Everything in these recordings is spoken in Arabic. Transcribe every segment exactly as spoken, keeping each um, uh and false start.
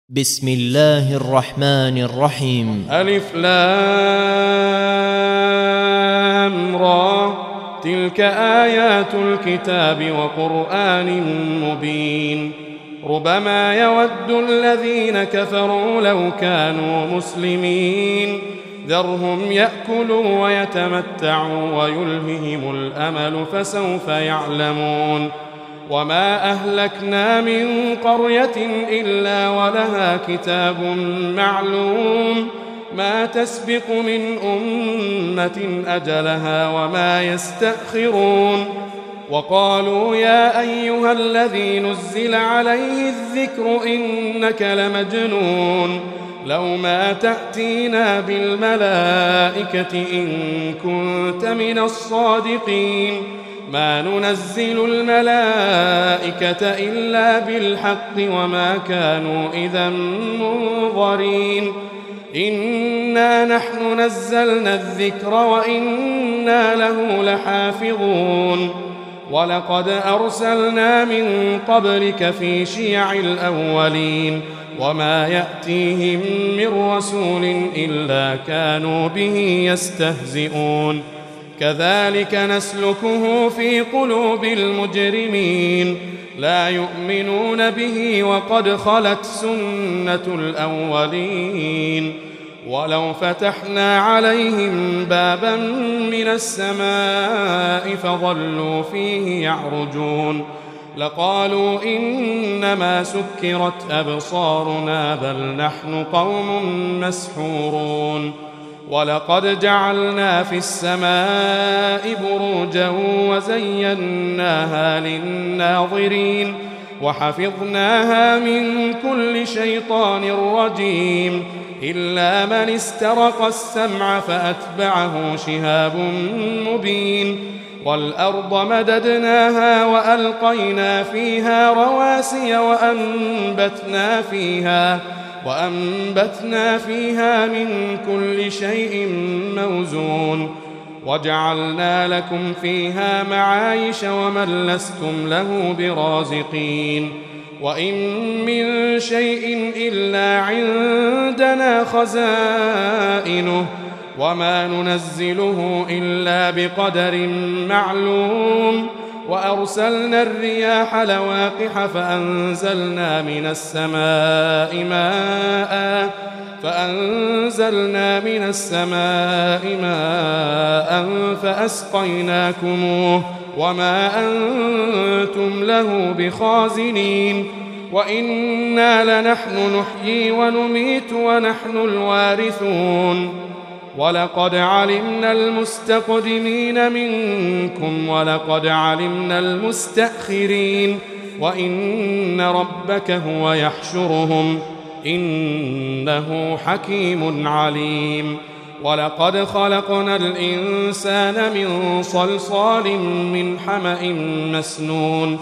بسم الله الرحمن الرحيم. ألف لام را، تلك آيات الكتاب وقرآن مبين. ربما يود الذين كفروا لو كانوا مسلمين، ذرهم يأكلوا ويتمتعوا ويلههم الأمل فسوف يعلمون. وما أهلكنا من قرية إلا ولها كتاب معلوم، ما تسبق من أمة أجلها وما يستأخرون. وقالوا يا أيها الذي نزل عليه الذكر إنك لمجنون، لو ما تأتينا بالملائكة إن كنت من الصادقين، ما ننزل الملائكة إلا بالحق وما كانوا إذا منظرين. إنا نحن نزلنا الذكر وإنا له لحافظون. ولقد أرسلنا من قبلك في شيع الأولين، وما يأتيهم من رسول إلا كانوا به يستهزئون. كذلك نسلكه في قلوب المجرمين، لا يؤمنون به وقد خلت سنة الأولين. ولو فتحنا عليهم بابا من السماء فظلوا فيه يعرجون لقالوا إنما سكرت أبصارنا بل نحن قوم مسحورون. ولقد جعلنا في السماء بروجا وزيناها للناظرين وحفظناها من كل شيطان رجيم، إلا من استرق السمع فأتبعه شهاب مبين. والأرض مددناها وألقينا فيها رواسي وأنبتنا فيها وأنبتنا فيها من كل شيء موزون. وجعلنا لكم فيها معايش ومن لستم له برازقين. وإن من شيء إلا عندنا خزائنه وما ننزله إلا بقدر معلوم. وأرسلنا الرياح لواقح فأنزلنا من السماء ماء فأنزلنا من السماء ماء فأسقيناكموه وما أنتم له بخازنين. وإنا لنحن نحيي ونميت ونحن الوارثون. ولقد علمنا المستقدمين منكم ولقد علمنا المستأخرين، وإن ربك هو يحشرهم إنه حكيم عليم. ولقد خلقنا الإنسان من صلصال من حمأ مسنون،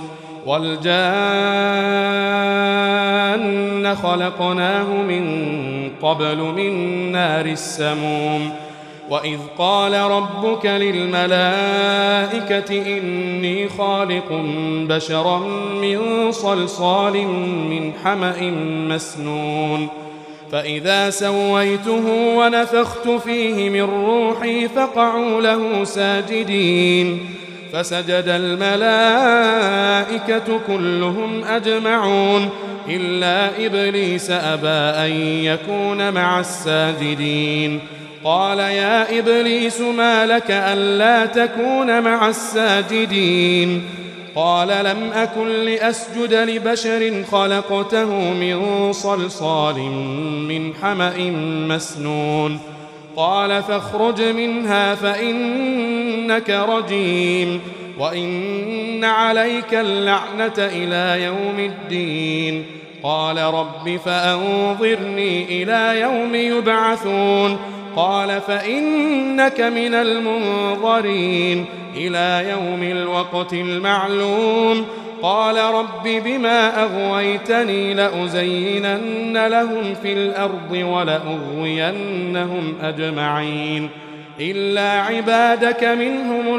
والجان خلقناه من قبل من نار السموم. وإذ قال ربك للملائكة إني خالق بشرا من صلصال من حمأ مسنون، فإذا سويته ونفخت فيه من روحي فقعوا له ساجدين. فسجد الملائكة كلهم أجمعون إلا إبليس أبى أن يكون مع الساجدين. قال يا إبليس ما لك ألا تكون مع الساجدين؟ قال لم أكن لأسجد لبشر خلقته من صلصال من حمأ مسنون. قال فاخرج منها فإنك رجيم وإن عليك اللعنة إلى يوم الدين. قال رب فأنظرني إلى يوم يبعثون. قال فإنك من المنظرين إلى يوم الوقت المعلوم. قال رب بما أغويتني لأزينن لهم في الأرض ولأغوينهم أجمعين إلا عبادك منهم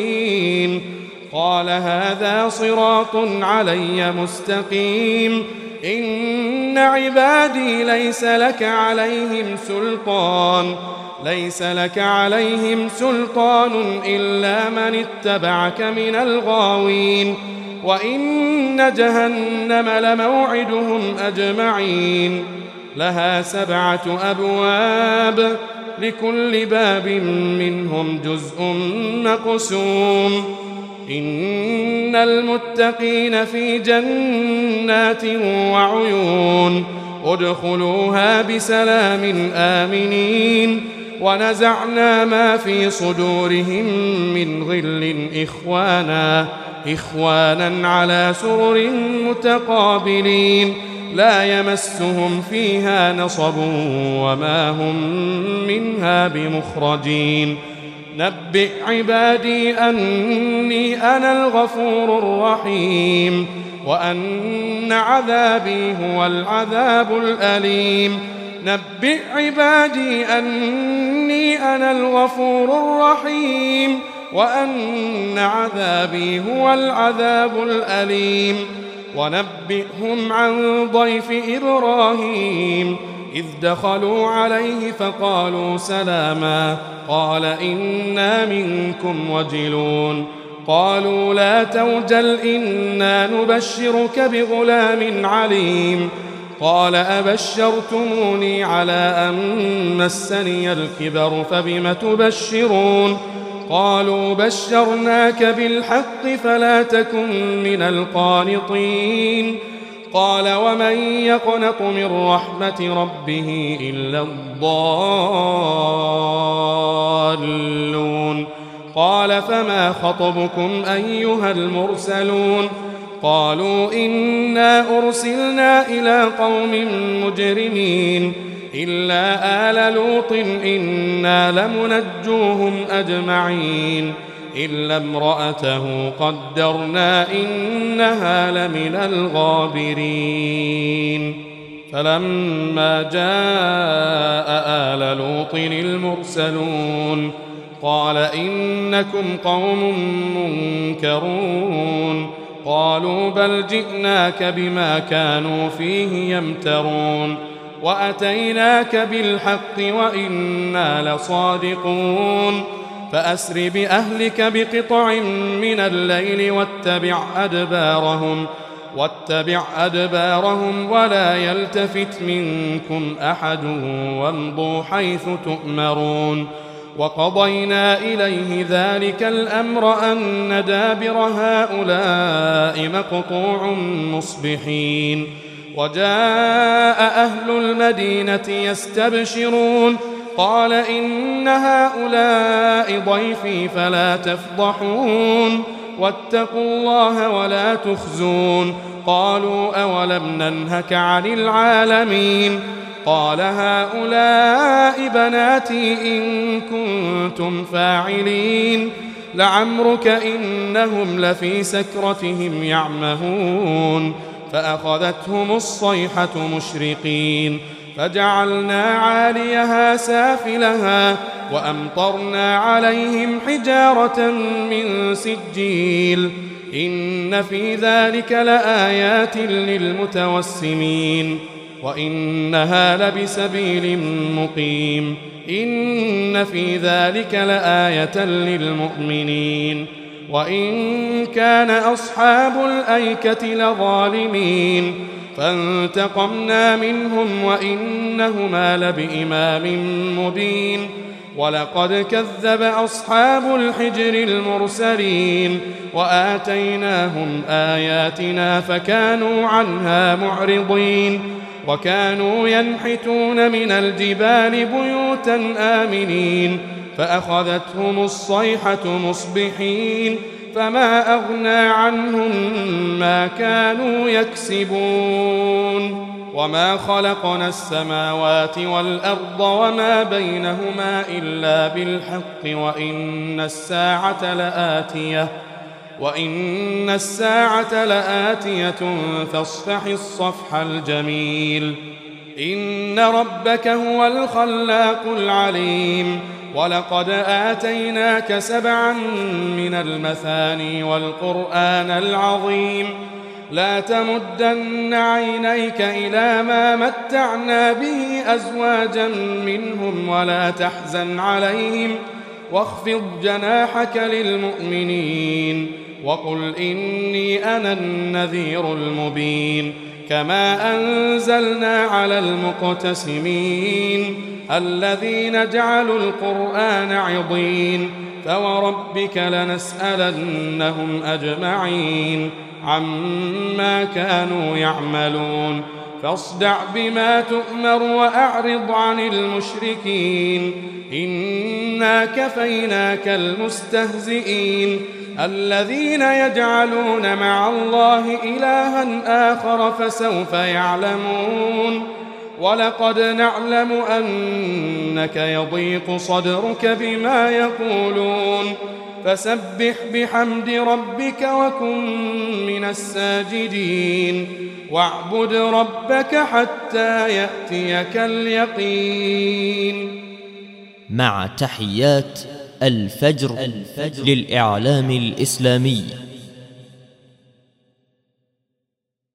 المخلصين. قال هذا صراط علي مستقيم. إن عبادي ليس لك عليهم سلطان ليس لك عليهم سلطان إلا من اتبعك من الغاوين وإن جهنم لموعدهم أجمعين لها سبعة أبواب لكل باب منهم جزء مقسوم إن المتقين في جنات وعيون ادخلوها بسلام آمنين ونزعنا ما في صدورهم من غل إخوانا إخوانا على سرر متقابلين لا يمسهم فيها نصب وما هم منها بمخرجين نبئ عبادي أني أنا الغفور الرحيم وأن عذابي هو العذاب الأليم نبئ عبادي أني أنا الغفور الرحيم وأن عذابي هو العذاب الأليم ونبئهم عن ضيف إبراهيم إذ دخلوا عليه فقالوا سلاما قال إنا منكم وجلون قالوا لا توجل إنا نبشرك بغلام عليم قال أبشرتموني على أن مسني الكبر فبم تبشرون قالوا بشرناك بالحق فلا تكن من القانطين قال ومن يقنط من رحمة ربه إلا الضالون قال فما خطبكم أيها المرسلون قالوا إنا أرسلنا إلى قوم مجرمين إلا آل لوط إنا لمنجوهم أجمعين إلا امرأته قدرنا إنها لمن الغابرين فلما جاء آل لوط المرسلون قال إنكم قوم منكرون قالوا بل جئناك بما كانوا فيه يمترون وأتيناك بالحق وإنا لصادقون فأسر بأهلك بقطع من الليل واتبع أدبارهم واتبع أدبارهم ولا يلتفت منكم أحد وامضوا حيث تؤمرون وقضينا إليه ذلك الأمر أن دابر هؤلاء مقطوع مصبحين وجاء أهل المدينة يستبشرون قال إن هؤلاء ضيفي فلا تفضحون واتقوا الله ولا تخزون قالوا أولم ننهك عن العالمين قال هؤلاء بناتي إن كنتم فاعلين لعمرك إنهم لفي سكرتهم يعمهون فأخذتهم الصيحة مشرقين فجعلنا عاليها سافلها وأمطرنا عليهم حجارة من سجيل إن في ذلك لآيات للمتوسمين وإنها لبسبيل مقيم إن في ذلك لآية للمؤمنين وإن كان أصحاب الأيكة لظالمين فانتقمنا منهم وإنهما لبإمام مبين ولقد كذب أصحاب الحجر المرسلين وآتيناهم آياتنا فكانوا عنها معرضين وكانوا ينحتون من الجبال بيوتا آمنين فأخذتهم الصيحة مصبحين فما أغنى عنهم ما كانوا يكسبون وما خلقنا السماوات والأرض وما بينهما إلا بالحق وإن الساعة لآتية وإن الساعة لآتية فاصفح الصفح الجميل إن ربك هو الخلاق العليم ولقد آتيناك سبعا من المثاني والقرآن العظيم لا تمدن عينيك إلى ما متعنا به أزواجا منهم ولا تحزن عليهم واخفض جناحك للمؤمنين وقل إني أنا النذير المبين كما أنزلنا على المقتسمين الذين جعلوا القرآن عضين فوربك لنسألنهم أجمعين عما كانوا يعملون فاصدع بما تؤمر وأعرض عن المشركين إنا كفيناك المستهزئين الذين يجعلون مع الله إلها آخر فسوف يعلمون ولقد نعلم أنك يضيق صدرك بما يقولون فسبح بحمد ربك وكن من الساجدين واعبد ربك حتى يأتيك اليقين. مع تحيات الفجر, الفجر للإعلام الإسلامي.